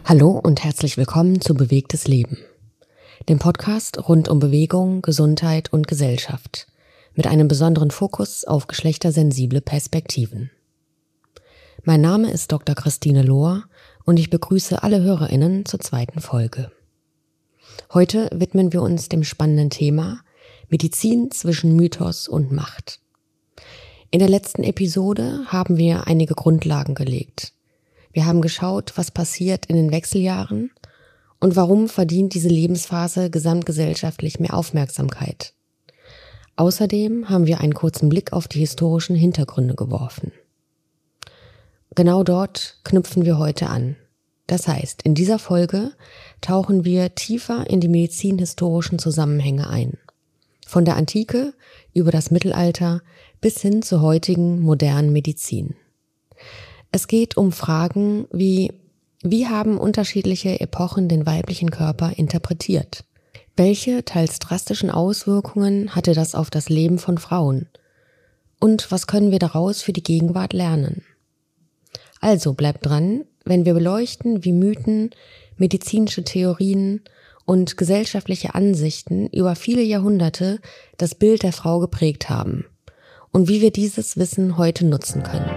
Hallo und herzlich willkommen zu Bewegtes Leben, dem Podcast rund um Bewegung, Gesundheit und Gesellschaft, mit einem besonderen Fokus auf geschlechtersensible Perspektiven. Mein Name ist Dr. Christine Lohr und ich begrüße alle HörerInnen zur zweiten Folge. Heute widmen wir uns dem spannenden Thema Medizin zwischen Mythos und Macht. In der letzten Episode haben wir einige Grundlagen gelegt. Wir haben geschaut, was passiert in den Wechseljahren und warum verdient diese Lebensphase gesamtgesellschaftlich mehr Aufmerksamkeit. Außerdem haben wir einen kurzen Blick auf die historischen Hintergründe geworfen. Genau dort knüpfen wir heute an. Das heißt, in dieser Folge tauchen wir tiefer in die medizinhistorischen Zusammenhänge ein. Von der Antike über das Mittelalter bis hin zur heutigen modernen Medizin. Es geht um Fragen wie haben unterschiedliche Epochen den weiblichen Körper interpretiert? Welche teils drastischen Auswirkungen hatte das auf das Leben von Frauen? Und was können wir daraus für die Gegenwart lernen? Also bleibt dran, wenn wir beleuchten, wie Mythen, medizinische Theorien und gesellschaftliche Ansichten über viele Jahrhunderte das Bild der Frau geprägt haben und wie wir dieses Wissen heute nutzen können.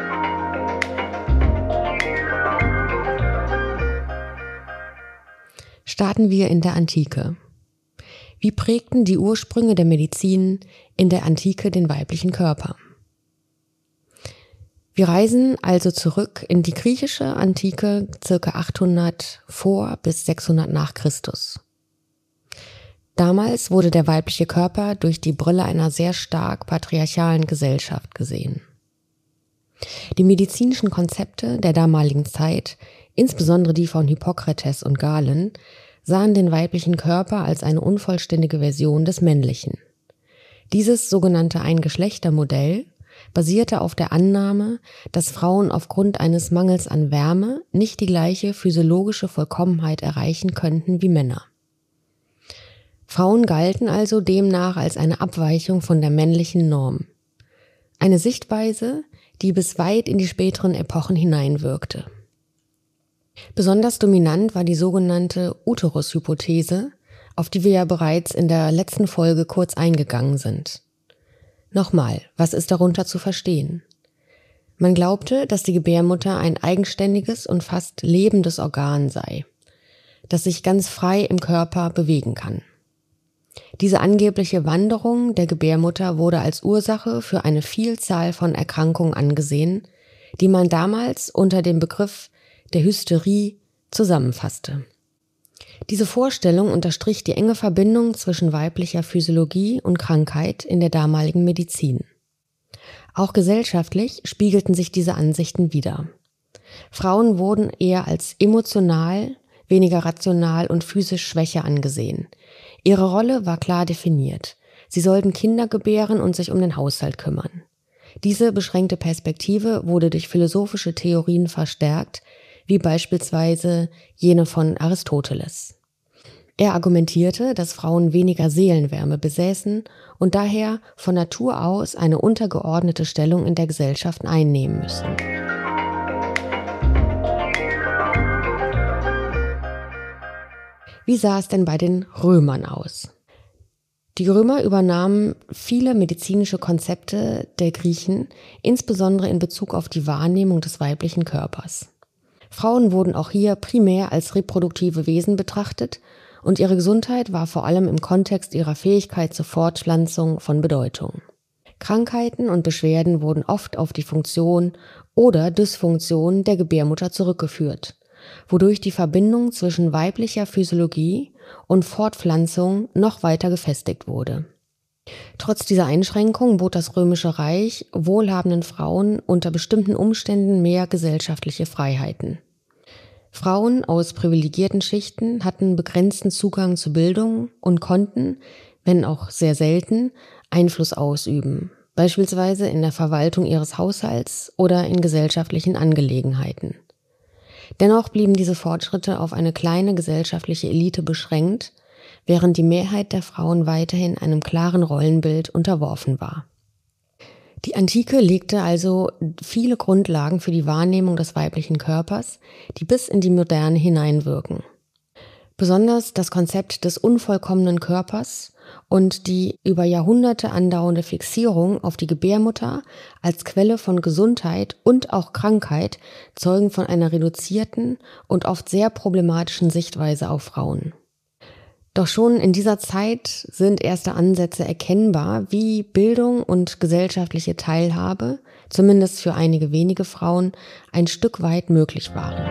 Starten wir in der Antike. Wie prägten die Ursprünge der Medizin in der Antike den weiblichen Körper? Wir reisen also zurück in die griechische Antike ca. 800 vor bis 600 nach Christus. Damals wurde der weibliche Körper durch die Brille einer sehr stark patriarchalen Gesellschaft gesehen. Die medizinischen Konzepte der damaligen Zeit, insbesondere die von Hippokrates und Galen, sahen den weiblichen Körper als eine unvollständige Version des männlichen. Dieses sogenannte Eingeschlechtermodell basierte auf der Annahme, dass Frauen aufgrund eines Mangels an Wärme nicht die gleiche physiologische Vollkommenheit erreichen könnten wie Männer. Frauen galten also demnach als eine Abweichung von der männlichen Norm. Eine Sichtweise, die bis weit in die späteren Epochen hineinwirkte. Besonders dominant war die sogenannte Uterus-Hypothese, auf die wir ja bereits in der letzten Folge kurz eingegangen sind. Nochmal, was ist darunter zu verstehen? Man glaubte, dass die Gebärmutter ein eigenständiges und fast lebendes Organ sei, das sich ganz frei im Körper bewegen kann. Diese angebliche Wanderung der Gebärmutter wurde als Ursache für eine Vielzahl von Erkrankungen angesehen, die man damals unter dem Begriff der Hysterie zusammenfasste. Diese Vorstellung unterstrich die enge Verbindung zwischen weiblicher Physiologie und Krankheit in der damaligen Medizin. Auch gesellschaftlich spiegelten sich diese Ansichten wider. Frauen wurden eher als emotional, weniger rational und physisch schwächer angesehen. Ihre Rolle war klar definiert. Sie sollten Kinder gebären und sich um den Haushalt kümmern. Diese beschränkte Perspektive wurde durch philosophische Theorien verstärkt, wie beispielsweise jene von Aristoteles. Er argumentierte, dass Frauen weniger Seelenwärme besäßen und daher von Natur aus eine untergeordnete Stellung in der Gesellschaft einnehmen müssen. Wie sah es denn bei den Römern aus? Die Römer übernahmen viele medizinische Konzepte der Griechen, insbesondere in Bezug auf die Wahrnehmung des weiblichen Körpers. Frauen wurden auch hier primär als reproduktive Wesen betrachtet und ihre Gesundheit war vor allem im Kontext ihrer Fähigkeit zur Fortpflanzung von Bedeutung. Krankheiten und Beschwerden wurden oft auf die Funktion oder Dysfunktion der Gebärmutter zurückgeführt, wodurch die Verbindung zwischen weiblicher Physiologie und Fortpflanzung noch weiter gefestigt wurde. Trotz dieser Einschränkung bot das Römische Reich wohlhabenden Frauen unter bestimmten Umständen mehr gesellschaftliche Freiheiten. Frauen aus privilegierten Schichten hatten begrenzten Zugang zu Bildung und konnten, wenn auch sehr selten, Einfluss ausüben, beispielsweise in der Verwaltung ihres Haushalts oder in gesellschaftlichen Angelegenheiten. Dennoch blieben diese Fortschritte auf eine kleine gesellschaftliche Elite beschränkt, während die Mehrheit der Frauen weiterhin einem klaren Rollenbild unterworfen war. Die Antike legte also viele Grundlagen für die Wahrnehmung des weiblichen Körpers, die bis in die Moderne hineinwirken. Besonders das Konzept des unvollkommenen Körpers und die über Jahrhunderte andauernde Fixierung auf die Gebärmutter als Quelle von Gesundheit und auch Krankheit zeugen von einer reduzierten und oft sehr problematischen Sichtweise auf Frauen. Doch schon in dieser Zeit sind erste Ansätze erkennbar, wie Bildung und gesellschaftliche Teilhabe, zumindest für einige wenige Frauen, ein Stück weit möglich waren.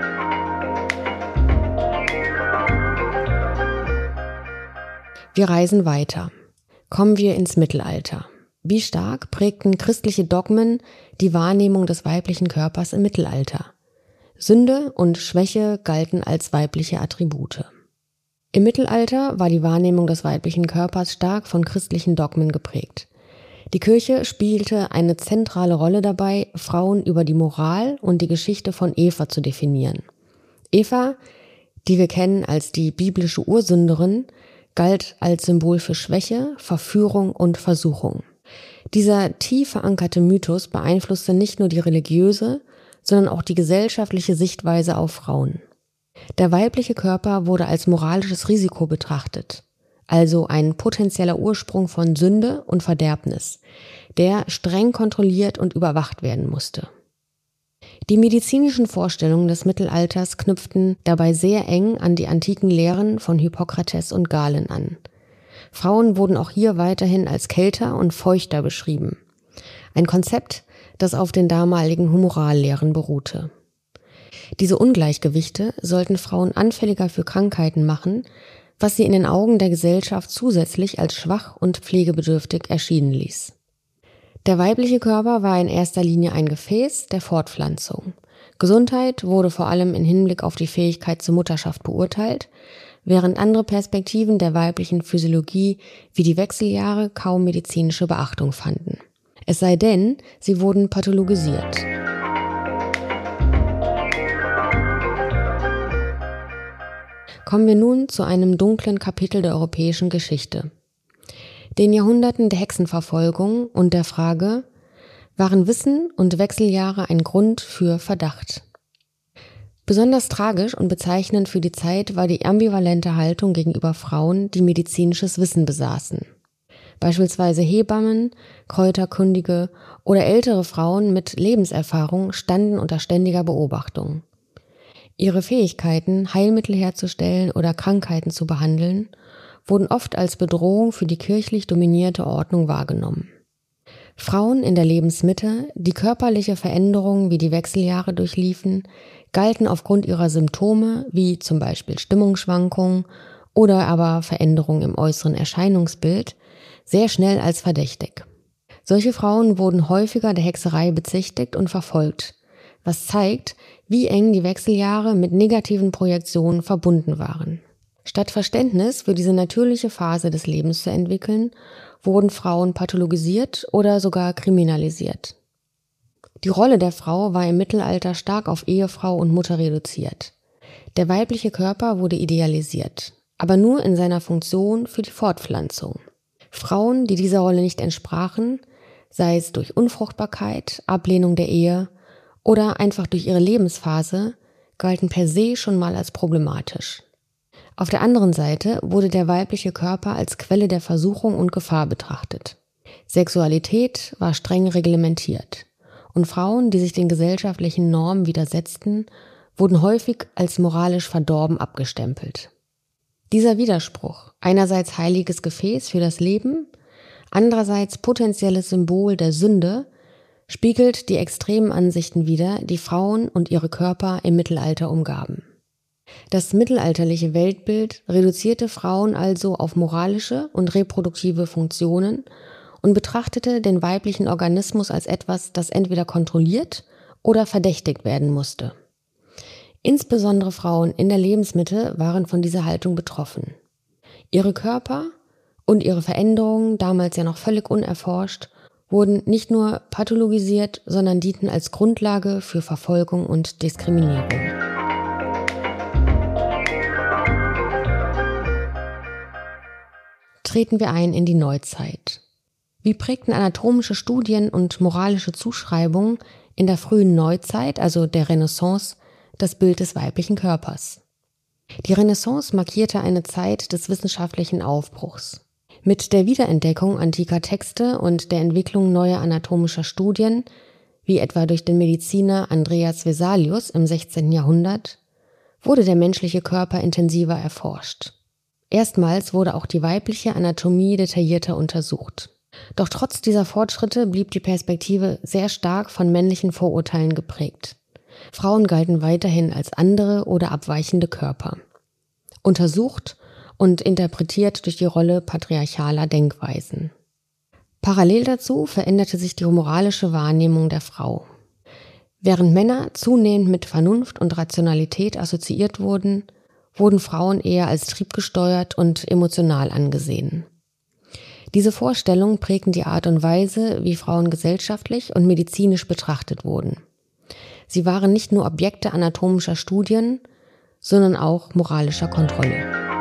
Wir reisen weiter. Kommen wir ins Mittelalter. Wie stark prägten christliche Dogmen die Wahrnehmung des weiblichen Körpers im Mittelalter? Sünde und Schwäche galten als weibliche Attribute. Im Mittelalter war die Wahrnehmung des weiblichen Körpers stark von christlichen Dogmen geprägt. Die Kirche spielte eine zentrale Rolle dabei, Frauen über die Moral und die Geschichte von Eva zu definieren. Eva, die wir kennen als die biblische Ursünderin, galt als Symbol für Schwäche, Verführung und Versuchung. Dieser tief verankerte Mythos beeinflusste nicht nur die religiöse, sondern auch die gesellschaftliche Sichtweise auf Frauen. Der weibliche Körper wurde als moralisches Risiko betrachtet, also ein potenzieller Ursprung von Sünde und Verderbnis, der streng kontrolliert und überwacht werden musste. Die medizinischen Vorstellungen des Mittelalters knüpften dabei sehr eng an die antiken Lehren von Hippokrates und Galen an. Frauen wurden auch hier weiterhin als kälter und feuchter beschrieben. Ein Konzept, das auf den damaligen Humorallehren beruhte. Diese Ungleichgewichte sollten Frauen anfälliger für Krankheiten machen, was sie in den Augen der Gesellschaft zusätzlich als schwach und pflegebedürftig erscheinen ließ. Der weibliche Körper war in erster Linie ein Gefäß der Fortpflanzung. Gesundheit wurde vor allem im Hinblick auf die Fähigkeit zur Mutterschaft beurteilt, während andere Perspektiven der weiblichen Physiologie wie die Wechseljahre kaum medizinische Beachtung fanden. Es sei denn, sie wurden pathologisiert. Kommen wir nun zu einem dunklen Kapitel der europäischen Geschichte. Den Jahrhunderten der Hexenverfolgung und der Frage, waren Wissen und Wechseljahre ein Grund für Verdacht? Besonders tragisch und bezeichnend für die Zeit war die ambivalente Haltung gegenüber Frauen, die medizinisches Wissen besaßen. Beispielsweise Hebammen, Kräuterkundige oder ältere Frauen mit Lebenserfahrung standen unter ständiger Beobachtung. Ihre Fähigkeiten, Heilmittel herzustellen oder Krankheiten zu behandeln, wurden oft als Bedrohung für die kirchlich dominierte Ordnung wahrgenommen. Frauen in der Lebensmitte, die körperliche Veränderungen wie die Wechseljahre durchliefen, galten aufgrund ihrer Symptome, wie zum Beispiel Stimmungsschwankungen oder aber Veränderungen im äußeren Erscheinungsbild, sehr schnell als verdächtig. Solche Frauen wurden häufiger der Hexerei bezichtigt und verfolgt, was zeigt, wie eng die Wechseljahre mit negativen Projektionen verbunden waren. Statt Verständnis für diese natürliche Phase des Lebens zu entwickeln, wurden Frauen pathologisiert oder sogar kriminalisiert. Die Rolle der Frau war im Mittelalter stark auf Ehefrau und Mutter reduziert. Der weibliche Körper wurde idealisiert, aber nur in seiner Funktion für die Fortpflanzung. Frauen, die dieser Rolle nicht entsprachen, sei es durch Unfruchtbarkeit, Ablehnung der Ehe oder einfach durch ihre Lebensphase, galten per se schon mal als problematisch. Auf der anderen Seite wurde der weibliche Körper als Quelle der Versuchung und Gefahr betrachtet. Sexualität war streng reglementiert und Frauen, die sich den gesellschaftlichen Normen widersetzten, wurden häufig als moralisch verdorben abgestempelt. Dieser Widerspruch, einerseits heiliges Gefäß für das Leben, andererseits potenzielles Symbol der Sünde, spiegelt die extremen Ansichten wider, die Frauen und ihre Körper im Mittelalter umgaben. Das mittelalterliche Weltbild reduzierte Frauen also auf moralische und reproduktive Funktionen und betrachtete den weiblichen Organismus als etwas, das entweder kontrolliert oder verdächtigt werden musste. Insbesondere Frauen in der Lebensmitte waren von dieser Haltung betroffen. Ihre Körper und ihre Veränderungen, damals ja noch völlig unerforscht, wurden nicht nur pathologisiert, sondern dienten als Grundlage für Verfolgung und Diskriminierung. Treten wir ein in die Neuzeit. Wie prägten anatomische Studien und moralische Zuschreibungen in der frühen Neuzeit, also der Renaissance, das Bild des weiblichen Körpers? Die Renaissance markierte eine Zeit des wissenschaftlichen Aufbruchs. Mit der Wiederentdeckung antiker Texte und der Entwicklung neuer anatomischer Studien, wie etwa durch den Mediziner Andreas Vesalius im 16. Jahrhundert, wurde der menschliche Körper intensiver erforscht. Erstmals wurde auch die weibliche Anatomie detaillierter untersucht. Doch trotz dieser Fortschritte blieb die Perspektive sehr stark von männlichen Vorurteilen geprägt. Frauen galten weiterhin als andere oder abweichende Körper. Untersucht und interpretiert durch die Rolle patriarchaler Denkweisen. Parallel dazu veränderte sich die moralische Wahrnehmung der Frau. Während Männer zunehmend mit Vernunft und Rationalität assoziiert wurden, wurden Frauen eher als triebgesteuert und emotional angesehen. Diese Vorstellungen prägten die Art und Weise, wie Frauen gesellschaftlich und medizinisch betrachtet wurden. Sie waren nicht nur Objekte anatomischer Studien, sondern auch moralischer Kontrolle.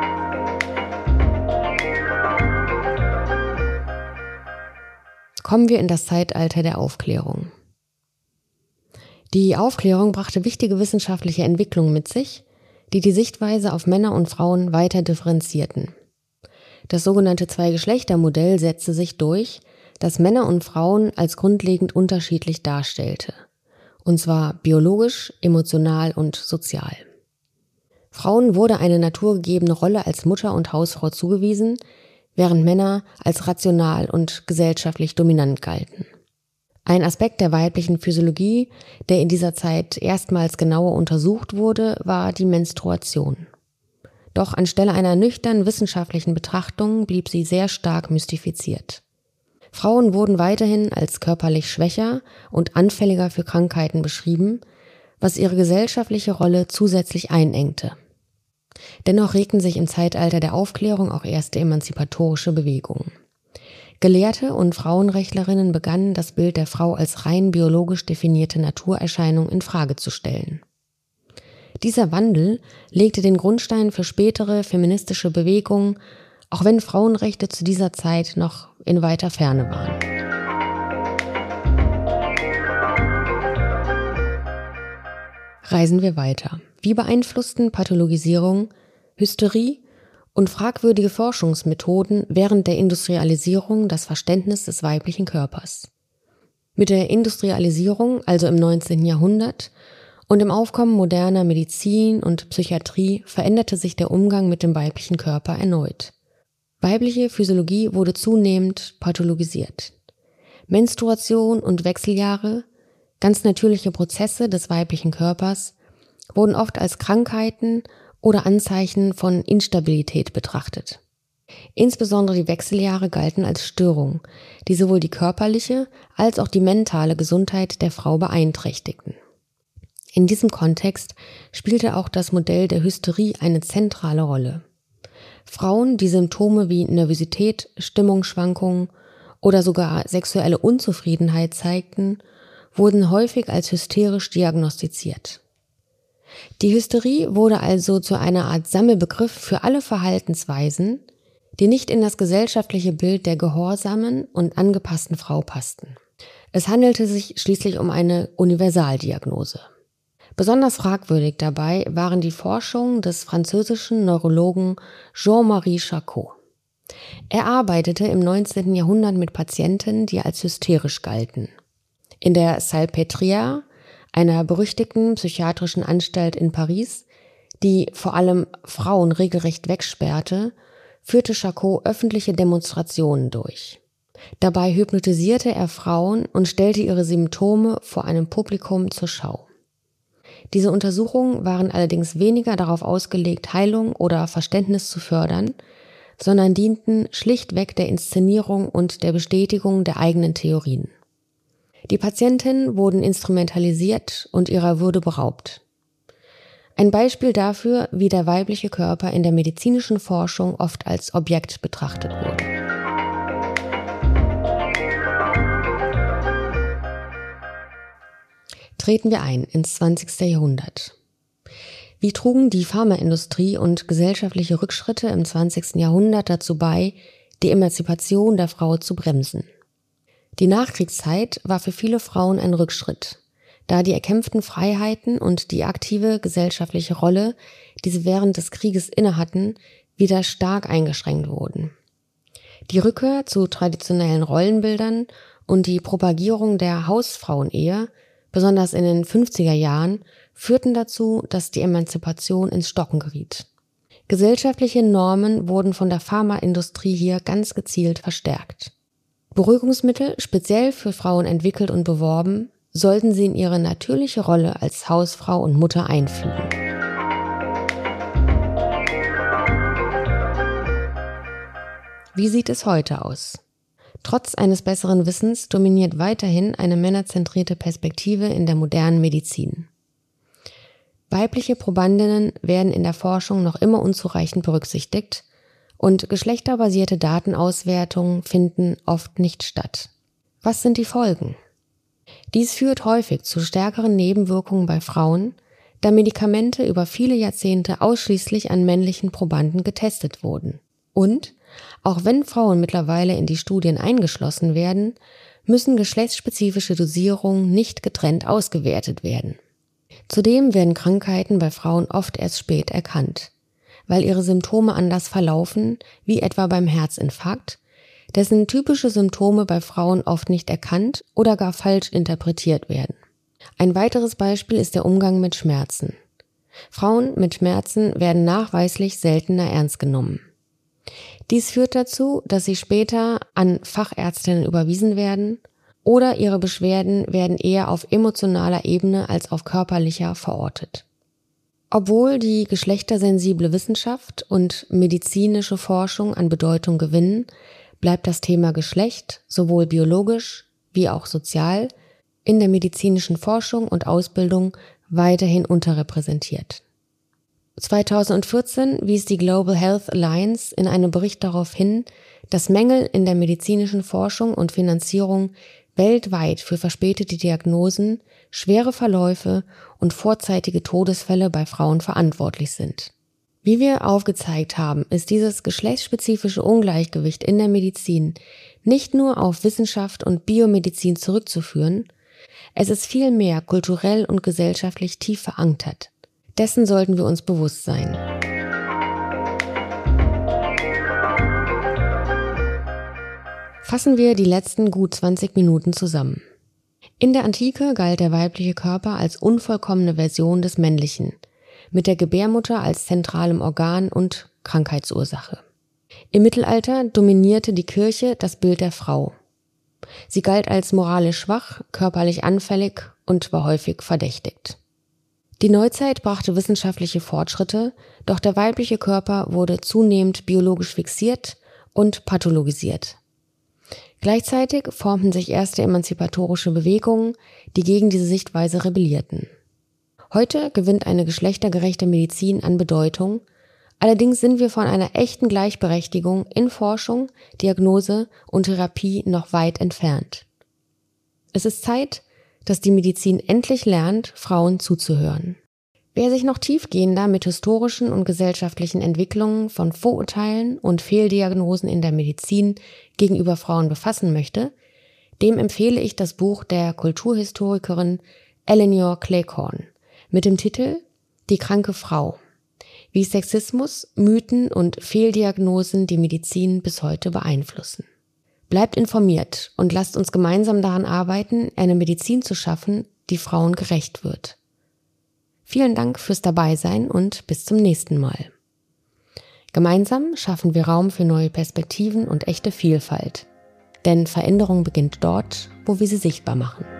Kommen wir in das Zeitalter der Aufklärung. Die Aufklärung brachte wichtige wissenschaftliche Entwicklungen mit sich, die die Sichtweise auf Männer und Frauen weiter differenzierten. Das sogenannte Zwei-Geschlechter-Modell setzte sich durch, das Männer und Frauen als grundlegend unterschiedlich darstellte. Und zwar biologisch, emotional und sozial. Frauen wurde eine naturgegebene Rolle als Mutter und Hausfrau zugewiesen, während Männer als rational und gesellschaftlich dominant galten. Ein Aspekt der weiblichen Physiologie, der in dieser Zeit erstmals genauer untersucht wurde, war die Menstruation. Doch anstelle einer nüchtern wissenschaftlichen Betrachtung blieb sie sehr stark mystifiziert. Frauen wurden weiterhin als körperlich schwächer und anfälliger für Krankheiten beschrieben, was ihre gesellschaftliche Rolle zusätzlich einengte. Dennoch regten sich im Zeitalter der Aufklärung auch erste emanzipatorische Bewegungen. Gelehrte und Frauenrechtlerinnen begannen, das Bild der Frau als rein biologisch definierte Naturerscheinung in Frage zu stellen. Dieser Wandel legte den Grundstein für spätere feministische Bewegungen, auch wenn Frauenrechte zu dieser Zeit noch in weiter Ferne waren. Reisen wir weiter. Wie beeinflussten Pathologisierung, Hysterie und fragwürdige Forschungsmethoden während der Industrialisierung das Verständnis des weiblichen Körpers? Mit der Industrialisierung, also im 19. Jahrhundert, und im Aufkommen moderner Medizin und Psychiatrie veränderte sich der Umgang mit dem weiblichen Körper erneut. Weibliche Physiologie wurde zunehmend pathologisiert. Menstruation und Wechseljahre, ganz natürliche Prozesse des weiblichen Körpers, wurden oft als Krankheiten oder Anzeichen von Instabilität betrachtet. Insbesondere die Wechseljahre galten als Störung, die sowohl die körperliche als auch die mentale Gesundheit der Frau beeinträchtigten. In diesem Kontext spielte auch das Modell der Hysterie eine zentrale Rolle. Frauen, die Symptome wie Nervosität, Stimmungsschwankungen oder sogar sexuelle Unzufriedenheit zeigten, wurden häufig als hysterisch diagnostiziert. Die Hysterie wurde also zu einer Art Sammelbegriff für alle Verhaltensweisen, die nicht in das gesellschaftliche Bild der gehorsamen und angepassten Frau passten. Es handelte sich schließlich um eine Universaldiagnose. Besonders fragwürdig dabei waren die Forschungen des französischen Neurologen Jean-Marie Charcot. Er arbeitete im 19. Jahrhundert mit Patienten, die als hysterisch galten. In der Salpêtrière, einer berüchtigten psychiatrischen Anstalt in Paris, die vor allem Frauen regelrecht wegsperrte, führte Charcot öffentliche Demonstrationen durch. Dabei hypnotisierte er Frauen und stellte ihre Symptome vor einem Publikum zur Schau. Diese Untersuchungen waren allerdings weniger darauf ausgelegt, Heilung oder Verständnis zu fördern, sondern dienten schlichtweg der Inszenierung und der Bestätigung der eigenen Theorien. Die Patientinnen wurden instrumentalisiert und ihrer Würde beraubt. Ein Beispiel dafür, wie der weibliche Körper in der medizinischen Forschung oft als Objekt betrachtet wurde. Treten wir ein ins 20. Jahrhundert. Wie trugen die Pharmaindustrie und gesellschaftliche Rückschritte im 20. Jahrhundert dazu bei, die Emanzipation der Frau zu bremsen? Die Nachkriegszeit war für viele Frauen ein Rückschritt, da die erkämpften Freiheiten und die aktive gesellschaftliche Rolle, die sie während des Krieges innehatten, wieder stark eingeschränkt wurden. Die Rückkehr zu traditionellen Rollenbildern und die Propagierung der Hausfrauenehe, besonders in den 50er Jahren, führten dazu, dass die Emanzipation ins Stocken geriet. Gesellschaftliche Normen wurden von der Pharmaindustrie hier ganz gezielt verstärkt. Beruhigungsmittel, speziell für Frauen entwickelt und beworben, sollten sie in ihre natürliche Rolle als Hausfrau und Mutter einfügen. Wie sieht es heute aus? Trotz eines besseren Wissens dominiert weiterhin eine männerzentrierte Perspektive in der modernen Medizin. Weibliche Probandinnen werden in der Forschung noch immer unzureichend berücksichtigt und geschlechterbasierte Datenauswertungen finden oft nicht statt. Was sind die Folgen? Dies führt häufig zu stärkeren Nebenwirkungen bei Frauen, da Medikamente über viele Jahrzehnte ausschließlich an männlichen Probanden getestet wurden. Und, auch wenn Frauen mittlerweile in die Studien eingeschlossen werden, müssen geschlechtsspezifische Dosierungen nicht getrennt ausgewertet werden. Zudem werden Krankheiten bei Frauen oft erst spät erkannt, weil ihre Symptome anders verlaufen, wie etwa beim Herzinfarkt, dessen typische Symptome bei Frauen oft nicht erkannt oder gar falsch interpretiert werden. Ein weiteres Beispiel ist der Umgang mit Schmerzen. Frauen mit Schmerzen werden nachweislich seltener ernst genommen. Dies führt dazu, dass sie später an Fachärztinnen überwiesen werden oder ihre Beschwerden werden eher auf emotionaler Ebene als auf körperlicher verortet. Obwohl die geschlechtersensible Wissenschaft und medizinische Forschung an Bedeutung gewinnen, bleibt das Thema Geschlecht sowohl biologisch wie auch sozial in der medizinischen Forschung und Ausbildung weiterhin unterrepräsentiert. 2014 wies die Global Health Alliance in einem Bericht darauf hin, dass Mängel in der medizinischen Forschung und Finanzierung weltweit für verspätete Diagnosen, schwere Verläufe und vorzeitige Todesfälle bei Frauen verantwortlich sind. Wie wir aufgezeigt haben, ist dieses geschlechtsspezifische Ungleichgewicht in der Medizin nicht nur auf Wissenschaft und Biomedizin zurückzuführen, es ist vielmehr kulturell und gesellschaftlich tief verankert. Dessen sollten wir uns bewusst sein. Fassen wir die letzten gut 20 Minuten zusammen. In der Antike galt der weibliche Körper als unvollkommene Version des männlichen, mit der Gebärmutter als zentralem Organ und Krankheitsursache. Im Mittelalter dominierte die Kirche das Bild der Frau. Sie galt als moralisch schwach, körperlich anfällig und war häufig verdächtigt. Die Neuzeit brachte wissenschaftliche Fortschritte, doch der weibliche Körper wurde zunehmend biologisch fixiert und pathologisiert. Gleichzeitig formten sich erste emanzipatorische Bewegungen, die gegen diese Sichtweise rebellierten. Heute gewinnt eine geschlechtergerechte Medizin an Bedeutung, allerdings sind wir von einer echten Gleichberechtigung in Forschung, Diagnose und Therapie noch weit entfernt. Es ist Zeit, dass die Medizin endlich lernt, Frauen zuzuhören. Wer sich noch tiefgehender mit historischen und gesellschaftlichen Entwicklungen von Vorurteilen und Fehldiagnosen in der Medizin gegenüber Frauen befassen möchte, dem empfehle ich das Buch der Kulturhistorikerin Eleanor Cleghorn mit dem Titel »Die kranke Frau«, wie Sexismus, Mythen und Fehldiagnosen die Medizin bis heute beeinflussen. Bleibt informiert und lasst uns gemeinsam daran arbeiten, eine Medizin zu schaffen, die Frauen gerecht wird. Vielen Dank fürs Dabeisein und bis zum nächsten Mal. Gemeinsam schaffen wir Raum für neue Perspektiven und echte Vielfalt. Denn Veränderung beginnt dort, wo wir sie sichtbar machen.